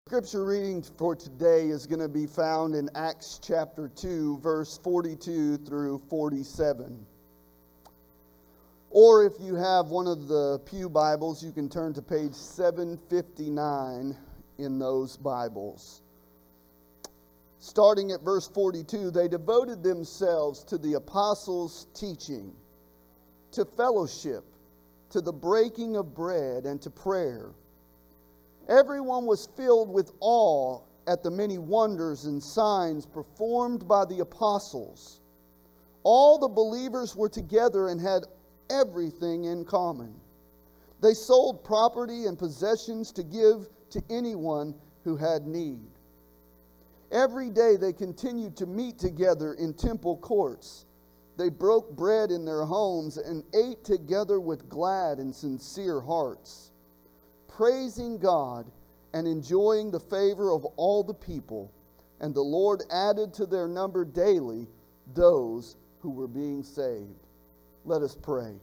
Scripture reading for today is going to be found in Acts chapter 2, verse 42 through 47. Or if you have one of the Pew Bibles, you can turn to page 759 in those Bibles. Starting at verse 42, they devoted themselves to the apostles' teaching, to fellowship, to the breaking of bread, and to prayer. Everyone was filled with awe at the many wonders and signs performed by the apostles. All the believers were together and had everything in common. They sold property and possessions to give to anyone who had need. Every day they continued to meet together in temple courts. They broke bread in their homes and ate together with glad and sincere hearts, praising God and enjoying the favor of all the people. And the Lord added to their number daily those who were being saved. Let us pray.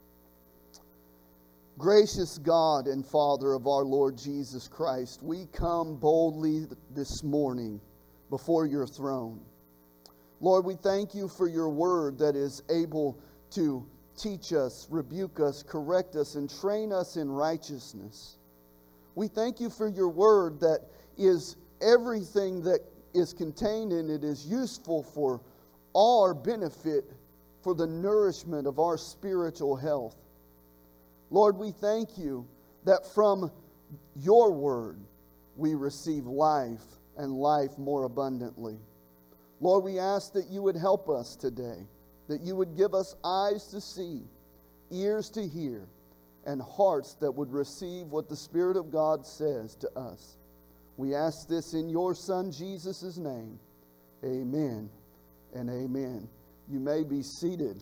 Gracious God and Father of our Lord Jesus Christ, we come boldly this morning before your throne. Lord, we thank you for your word that is able to teach us, rebuke us, correct us, and train us in righteousness. We thank you for your word that is everything that is contained in it is useful for our benefit, for the nourishment of our spiritual health. Lord, we thank you that from your word we receive life and life more abundantly. Lord, we ask that you would help us today, that you would give us eyes to see, ears to hear, and hearts that would receive what the Spirit of God says to us. We ask this in your Son, Jesus' name. Amen and amen. You may be seated.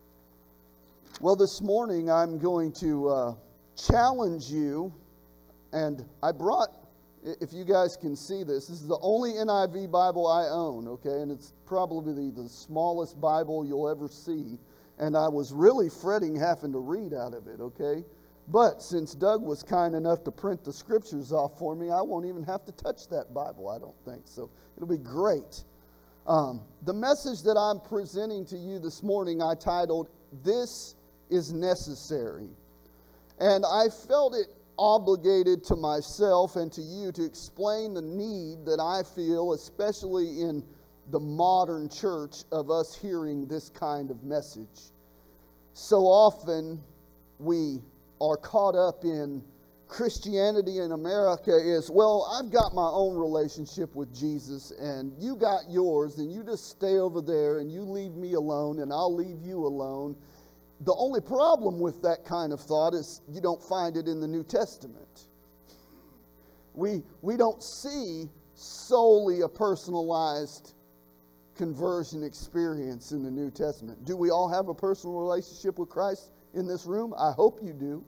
Well, this morning I'm going to challenge you, and I brought, if you guys can see this is the only NIV Bible I own, okay? And it's probably the smallest Bible you'll ever see. And I was really fretting having to read out of it, okay? But since Doug was kind enough to print the scriptures off for me, I won't even have to touch that Bible, I don't think. So it'll be great. The message that I'm presenting to you this morning, I titled, This is Necessary. And I felt it obligated to myself and to you to explain the need that I feel, especially in the modern church, of us hearing this kind of message. So often we are caught up in Christianity in America is, well, I've got my own relationship with Jesus and you got yours and you just stay over there and you leave me alone and I'll leave you alone. The only problem with that kind of thought is you don't find it in the New Testament. We don't see solely a personalized conversion experience in the New Testament. Do we all have a personal relationship with Christ in this room? I hope you do.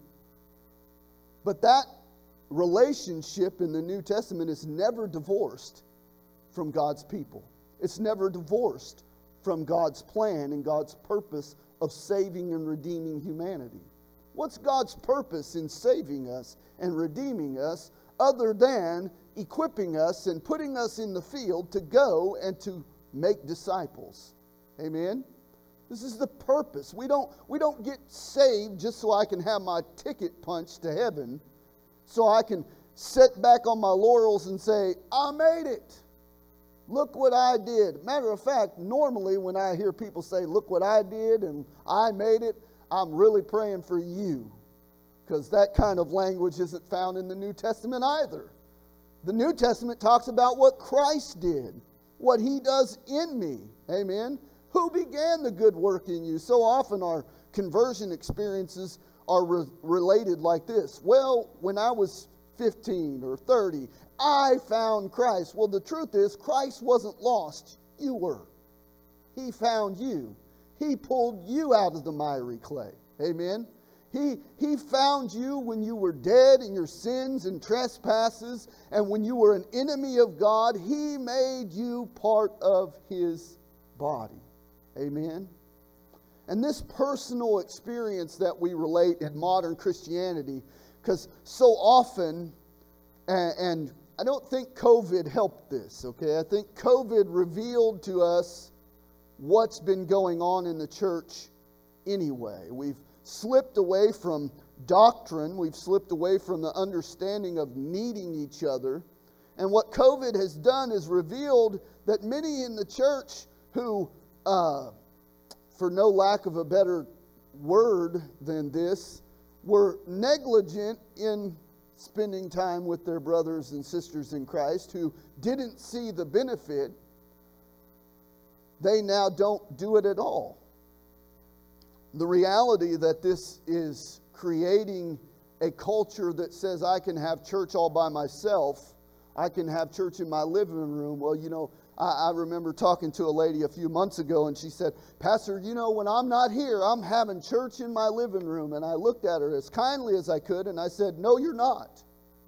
But that relationship in the New Testament is never divorced from God's people. It's never divorced from God's plan and God's purpose of saving and redeeming humanity. What's God's purpose in saving us and redeeming us other than equipping us and putting us in the field to go and to make disciples? Amen? This is the purpose. We don't get saved just so I can have my ticket punched to heaven, so I can sit back on my laurels and say, I made it. Look what I did. Matter of fact, normally when I hear people say, look what I did and I made it, I'm really praying for you, because that kind of language isn't found in the New Testament either. The New Testament talks about what Christ did, what He does in me. Amen? Who began the good work in you? So often our conversion experiences are related like this. Well, when I was 15 or 30, I found Christ. Well, the truth is, Christ wasn't lost. You were. He found you. He pulled you out of the miry clay. Amen? He found you when you were dead in your sins and trespasses, and when you were an enemy of God, He made you part of His body. Amen? And this personal experience that we relate in modern Christianity, because so often, and I don't think COVID helped this, okay? I think COVID revealed to us what's been going on in the church anyway. We've slipped away from doctrine. We've slipped away from the understanding of needing each other. And what COVID has done is revealed that many in the church who, for no lack of a better word than this, were negligent in spending time with their brothers and sisters in Christ, who didn't see the benefit, they now don't do it at all. The reality that this is creating a culture that says I can have church all by myself, I can have church in my living room. Well, you know, I remember talking to a lady a few months ago, and she said, Pastor, you know, when I'm not here, I'm having church in my living room. And I looked at her as kindly as I could, and I said, no, you're not.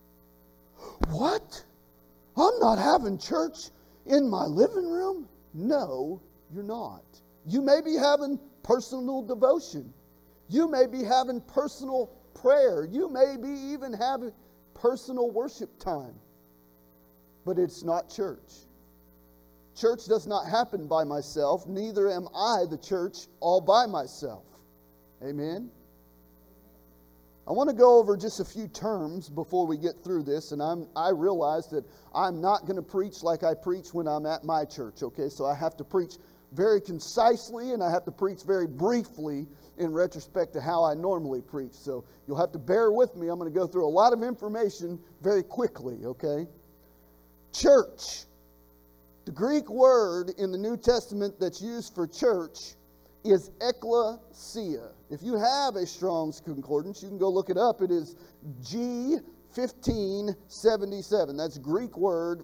What? I'm not having church in my living room? No, you're not. You may be having personal devotion. You may be having personal prayer. You may be even having personal worship time. But it's not church. Church does not happen by myself. Neither am I the church all by myself. Amen? I want to go over just a few terms before we get through this. And I realize that I'm not going to preach like I preach when I'm at my church. Okay, so I have to preach very concisely, and I have to preach very briefly in retrospect to how I normally preach. So you'll have to bear with me. I'm going to go through a lot of information very quickly, okay? Church. The Greek word in the New Testament that's used for church is ekklesia. If you have a Strong's Concordance, you can go look it up. It is G1577. That's Greek word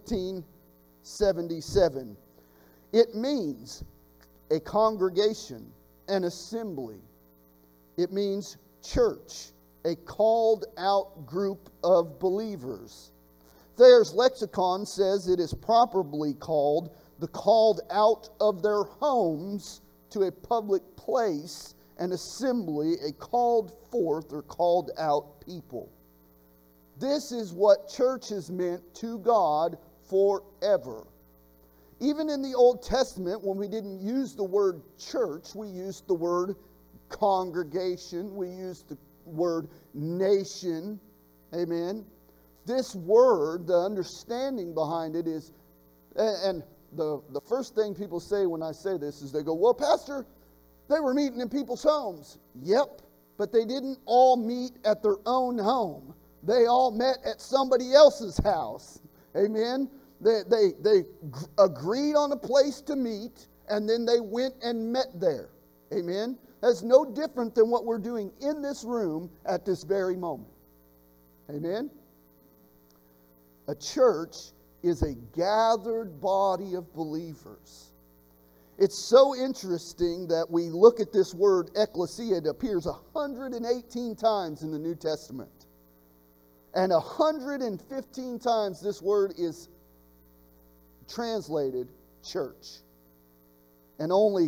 1577. It means a congregation, an assembly. It means church, a called out group of believers. Thayer's lexicon says it is properly called the called out of their homes to a public place, an assembly, a called forth or called out people. This is what church has meant to God forever. Even in the Old Testament, when we didn't use the word church, we used the word congregation, we used the word nation. Amen. This word, the understanding behind it is, and the first thing people say when I say this is they go, well, Pastor, they were meeting in people's homes. Yep, but they didn't all meet at their own home. They all met at somebody else's house. Amen. They agreed on a place to meet, and then they went and met there. Amen. That's no different than what we're doing in this room at this very moment. Amen. A church is a gathered body of believers. It's so interesting that we look at this word ekklesia. It appears 118 times in the New Testament. And 115 times this word is translated church. And only,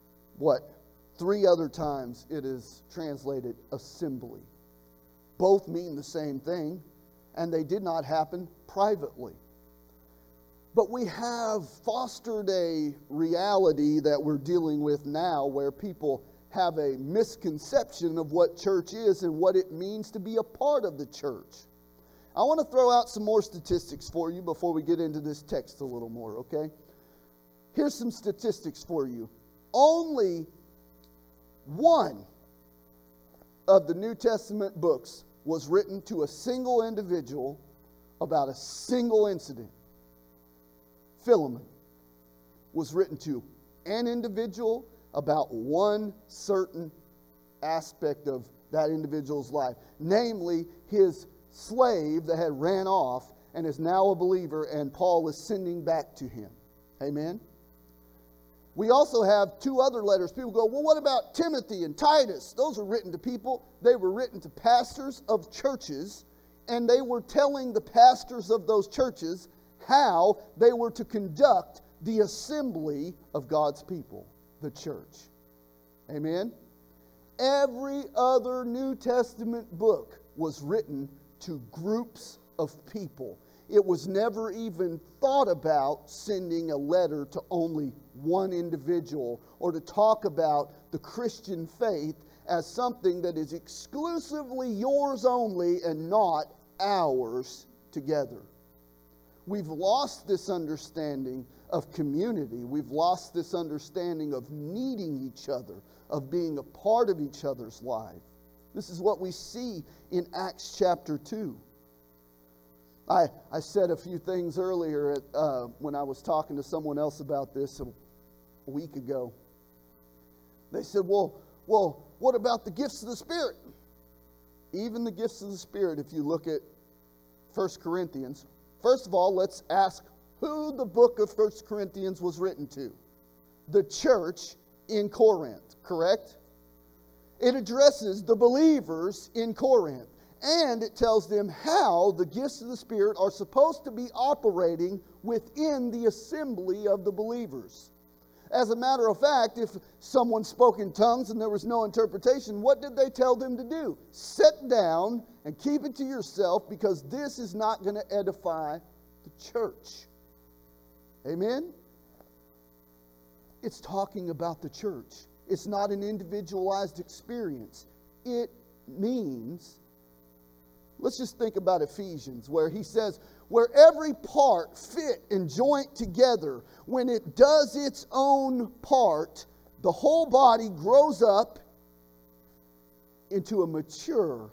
3 other times it is translated assembly. Both mean the same thing, and they did not happen privately. But we have fostered a reality that we're dealing with now where people have a misconception of what church is and what it means to be a part of the church. I want to throw out some more statistics for you before we get into this text a little more, okay? Here's some statistics for you. Only one of the New Testament books was written to a single individual about a single incident. Philemon was written to an individual about one certain aspect of that individual's life, namely his slave that had ran off and is now a believer, and Paul is sending back to him. Amen? We also have 2 other letters. People go, well, what about Timothy and Titus? Those are written to people. They were written to pastors of churches, and they were telling the pastors of those churches how they were to conduct the assembly of God's people, the church. Amen? Every other New Testament book was written to groups of people. it was never even thought about sending a letter to only one individual or to talk about the Christian faith as something that is exclusively yours only and not ours together. We've lost this understanding of community. We've lost this understanding of needing each other, of being a part of each other's life. This is what we see in Acts chapter 2. I said a few things earlier when I was talking to someone else about this a week ago. They said, well, what about the gifts of the Spirit? Even the gifts of the Spirit, if you look at 1 Corinthians. First of all, let's ask who the book of 1 Corinthians was written to. The church in Corinth, correct? It addresses the believers in Corinth. And it tells them how the gifts of the Spirit are supposed to be operating within the assembly of the believers. As a matter of fact, if someone spoke in tongues and there was no interpretation, what did they tell them to do? Sit down and keep it to yourself, because this is not going to edify the church. Amen? It's talking about the church. It's not an individualized experience. It means, let's just think about Ephesians, where he says, where every part fit and joint together, when it does its own part, the whole body grows up into a mature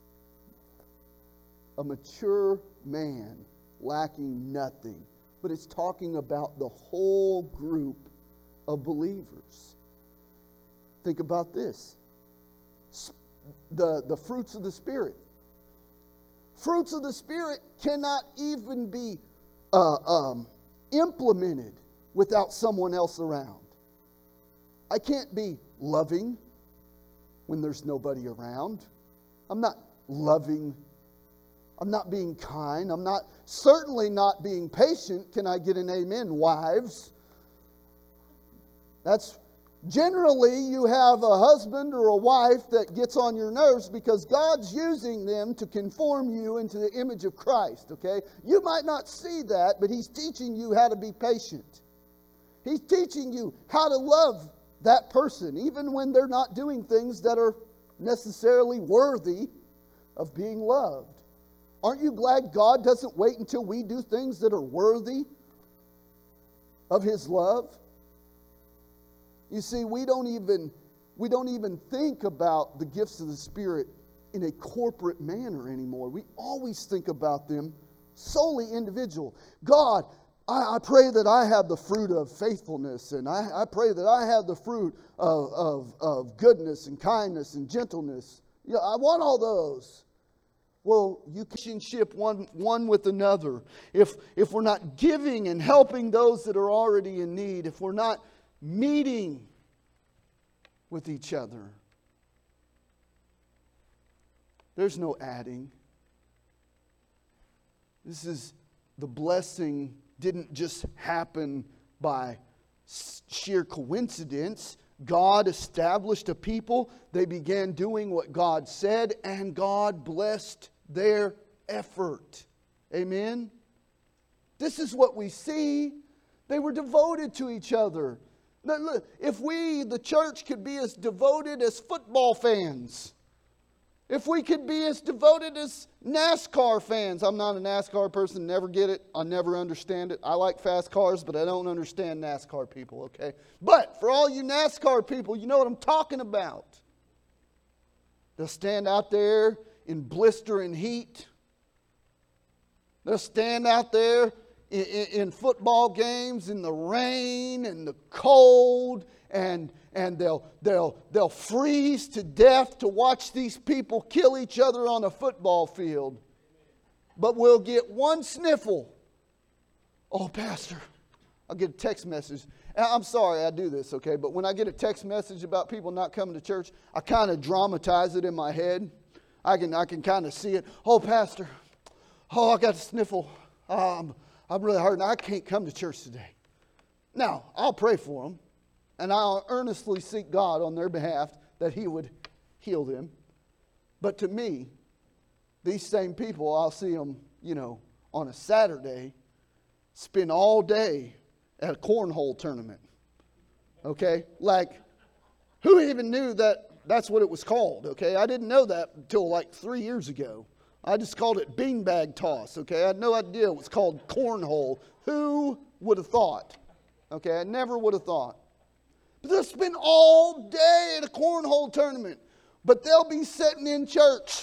man, lacking nothing. But it's talking about the whole group of believers. Think about this. The fruits of the Spirit. Fruits of the Spirit cannot even be implemented without someone else around. I can't be loving when there's nobody around. I'm not loving. I'm not being kind. I'm certainly not being patient. Can I get an amen, wives? That's generally, you have a husband or a wife that gets on your nerves because God's using them to conform you into the image of Christ, okay? You might not see that, but He's teaching you how to be patient. He's teaching you how to love that person, even when they're not doing things that are necessarily worthy of being loved. Aren't you glad God doesn't wait until we do things that are worthy of His love? You see, we don't even think about the gifts of the Spirit in a corporate manner anymore. We always think about them solely individual. God, I pray that I have the fruit of faithfulness, and I pray that I have the fruit of goodness and kindness and gentleness. Yeah, I want all those. Well, you can ship one with another. If we're not giving and helping those that are already in need, if we're not meeting with each other, there's no adding. This is the blessing didn't just happen by sheer coincidence. God established a people. They began doing what God said, and God blessed their effort. Amen? This is what we see. They were devoted to each other. If we, the church, could be as devoted as football fans, if we could be as devoted as NASCAR fans. I'm not a NASCAR person, never get it. I never understand it. I like fast cars, but I don't understand NASCAR people, okay? But for all you NASCAR people, you know what I'm talking about. They'll stand out there in blistering heat. They'll stand out there in football games in the rain and the cold, and they'll freeze to death to watch these people kill each other on a football field. But we'll get one sniffle. Oh, Pastor, I'll get a text message. I'm sorry I do this, okay? But when I get a text message about people not coming to church, I kind of dramatize it in my head. I can kind of see it. Oh, Pastor, I got a sniffle. I'm really hurting. I can't come to church today. Now, I'll pray for them, and I'll earnestly seek God on their behalf that He would heal them. But to me, these same people, I'll see them, on a Saturday spend all day at a cornhole tournament. Okay? Like, who even knew that that's what it was called? Okay? I didn't know that until like 3 years ago. I just called it beanbag toss. Okay? I had no idea it was called cornhole. Who would have thought? Okay? I never would have thought. But they'll spend all day at a cornhole tournament. But they'll be sitting in church.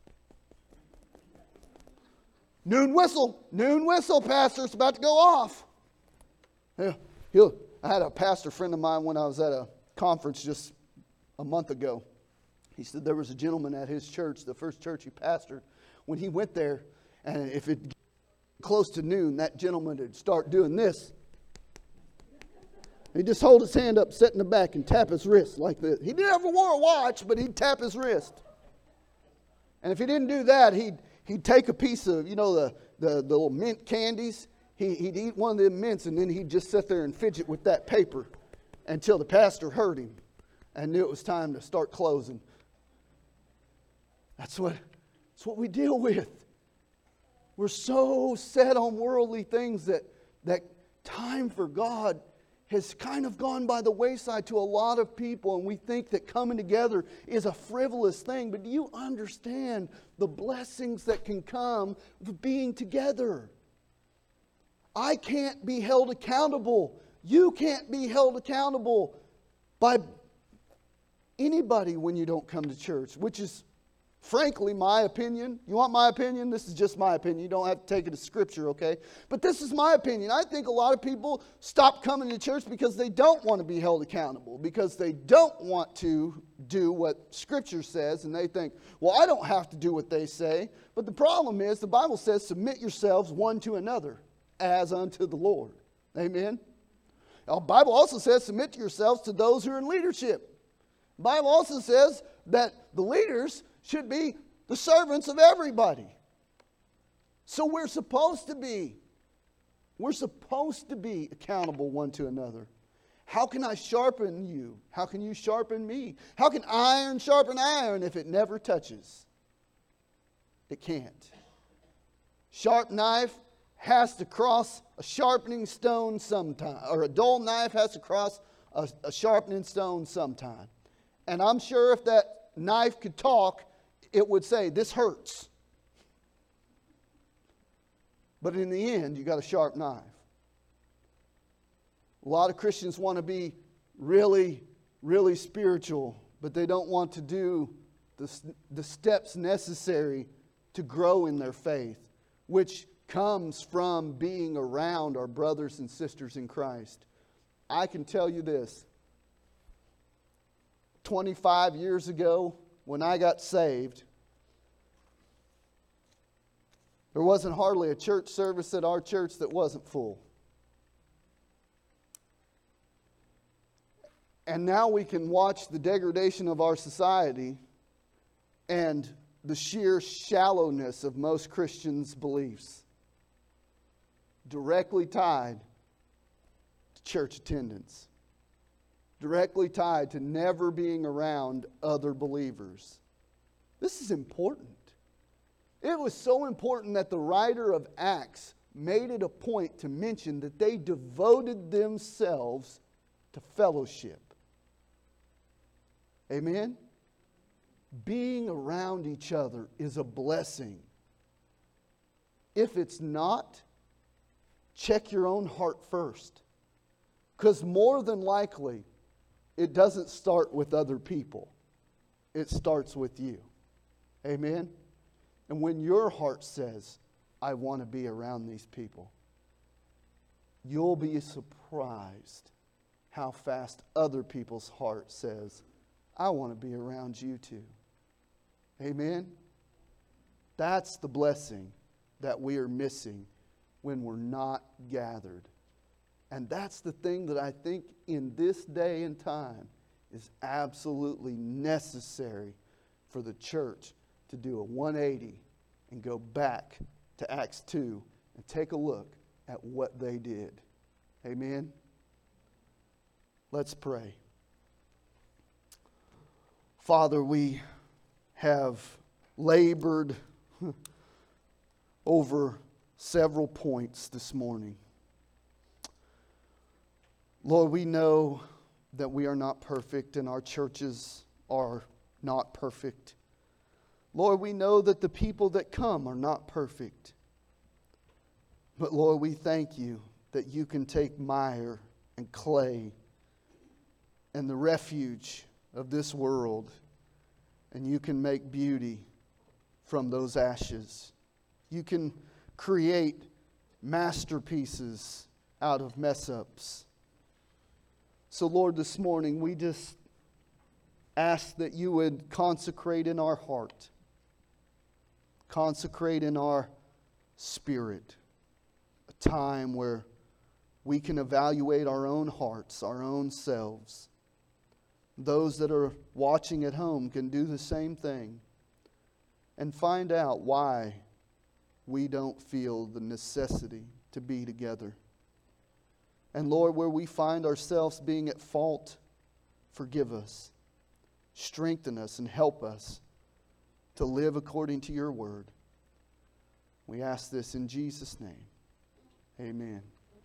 Noon whistle, pastor, it's about to go off. I had a pastor friend of mine when I was at a conference just a month ago. He said there was a gentleman at his church, the first church he pastored. When he went there, and if it got close to noon, that gentleman would start doing this. He'd just hold his hand up, sit in the back, and tap his wrist like this. He never wore a watch, but he'd tap his wrist. And if he didn't do that, he'd take a piece of, the little mint candies. He'd eat one of them mints, and then he'd just sit there and fidget with that paper until the pastor heard him and knew it was time to start closing. That's what we deal with. We're so set on worldly things that time for God has kind of gone by the wayside to a lot of people, and we think that coming together is a frivolous thing. But do you understand the blessings that can come with being together? I can't be held accountable. You can't be held accountable by anybody when you don't come to church, which is frankly my opinion. You want my opinion? This is just my opinion. You don't have to take it as scripture, okay? But this is my opinion. I think a lot of people stop coming to church because they don't want to be held accountable, because they don't want to do what scripture says, and they think, well, I don't have to do what they say. But the problem is, the Bible says, submit yourselves one to another as unto the Lord. Amen? The Bible also says, submit yourselves to those who are in leadership. The Bible also says that the leaders should be the servants of everybody. So we're supposed to be accountable one to another. How can I sharpen you? How can you sharpen me? How can iron sharpen iron if it never touches? It can't. Sharp knife has to cross a sharpening stone sometime, or a dull knife has to cross a sharpening stone sometime. And I'm sure if that knife could talk, it would say, this hurts. But in the end, you got a sharp knife. A lot of Christians want to be really, really spiritual, but they don't want to do the steps necessary to grow in their faith, which comes from being around our brothers and sisters in Christ. I can tell you this. 25 years ago, when I got saved, there wasn't hardly a church service at our church that wasn't full. And now we can watch the degradation of our society and the sheer shallowness of most Christians' beliefs, directly tied to church attendance, directly tied to never being around other believers. This is important. It was so important that the writer of Acts made it a point to mention that they devoted themselves to fellowship. Amen? Being around each other is a blessing. If it's not, check your own heart first. Because more than likely, it doesn't start with other people. It starts with you. Amen? And when your heart says, I want to be around these people, you'll be surprised how fast other people's heart says, I want to be around you too. Amen? That's the blessing that we are missing when we're not gathered. And that's the thing that I think in this day and time is absolutely necessary for the church to do a 180 and go back to Acts 2 and take a look at what they did. Amen? Let's pray. Father, we have labored over several points this morning. Lord, we know that we are not perfect and our churches are not perfect. Lord, we know that the people that come are not perfect. But Lord, we thank you that you can take mire and clay and the refuge of this world, and you can make beauty from those ashes. You can create masterpieces out of mess-ups. So Lord, this morning we just ask that you would consecrate in our heart, consecrate in our spirit, a time where we can evaluate our own hearts, our own selves. Those that are watching at home can do the same thing and find out why we don't feel the necessity to be together. And Lord, where we find ourselves being at fault, forgive us, strengthen us, and help us to live according to your word. We ask this in Jesus' name. Amen.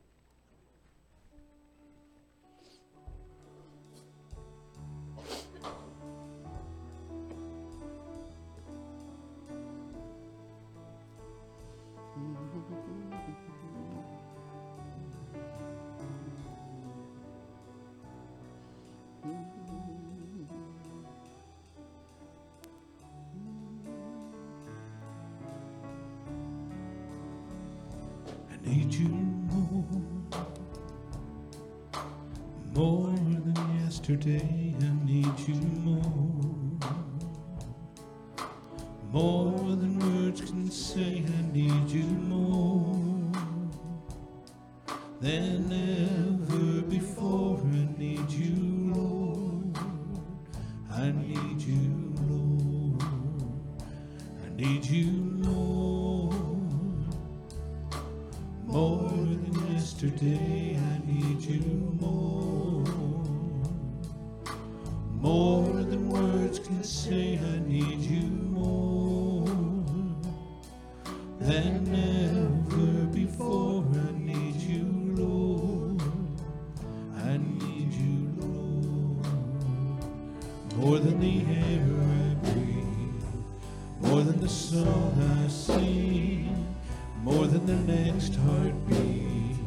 I need you more than yesterday. I need you more than words can say. I need you more than ever before. I need you, Lord. I need you, Lord. I need you, Lord. More than yesterday, I need you more than words can say. I need you more than ever before. I need you, Lord. I need you, Lord. More than the air I breathe, more than the song I sing, more than the next heartbeat,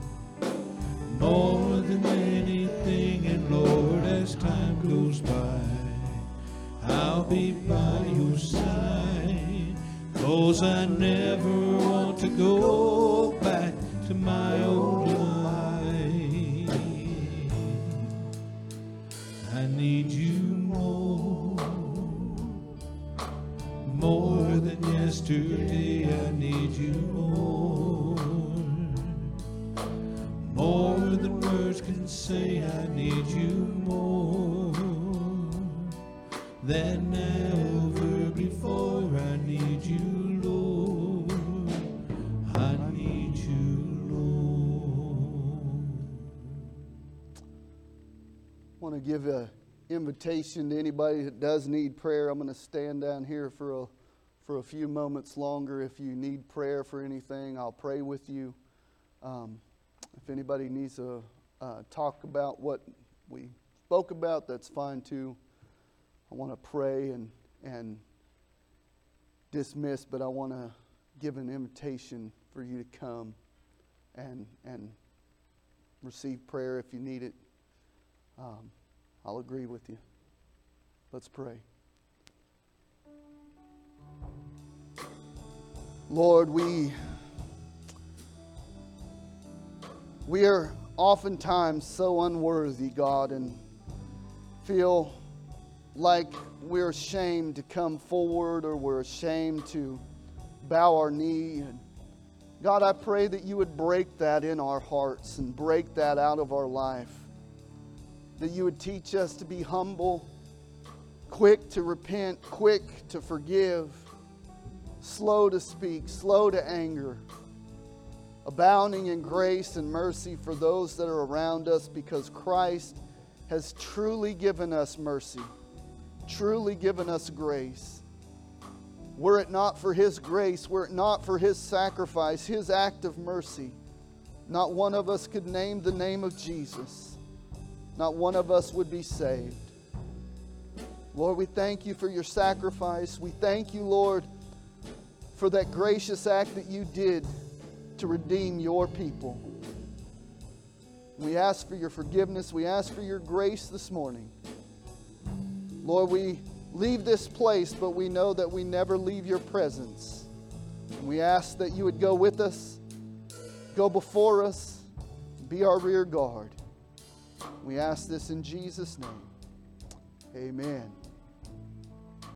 more than anything. And Lord, as time goes by, I'll be by your side, 'cause I never want to go back to my old life. I need you more than yesterday. I need you more than words can say. I need you more than ever before. I need you, Lord. I need you, Lord. I want to give an invitation to anybody that does need prayer. I'm going to stand down here for a few moments longer. If you need prayer for anything, I'll pray with you. If anybody needs to talk about what we spoke about, that's fine too. I want to pray and dismiss, but I want to give an invitation for you to come and receive prayer if you need it. I'll agree with you. Let's pray. Lord, we are oftentimes so unworthy, God, and feel like we're ashamed to come forward, or we're ashamed to bow our knee. And God, I pray that you would break that in our hearts and break that out of our life. That you would teach us to be humble, quick to repent, quick to forgive, slow to speak, slow to anger, abounding in grace and mercy for those that are around us, because Christ has truly given us mercy, truly given us grace. Were it not for His grace, were it not for His sacrifice, His act of mercy, not one of us could name the name of Jesus. Not one of us would be saved. Lord, we thank You for Your sacrifice. We thank You, Lord, for that gracious act that You did to redeem Your people. We ask for Your forgiveness. We ask for Your grace this morning. Lord, we leave this place, but we know that we never leave Your presence. And we ask that You would go with us, go before us, be our rear guard. We ask this in Jesus' name. Amen.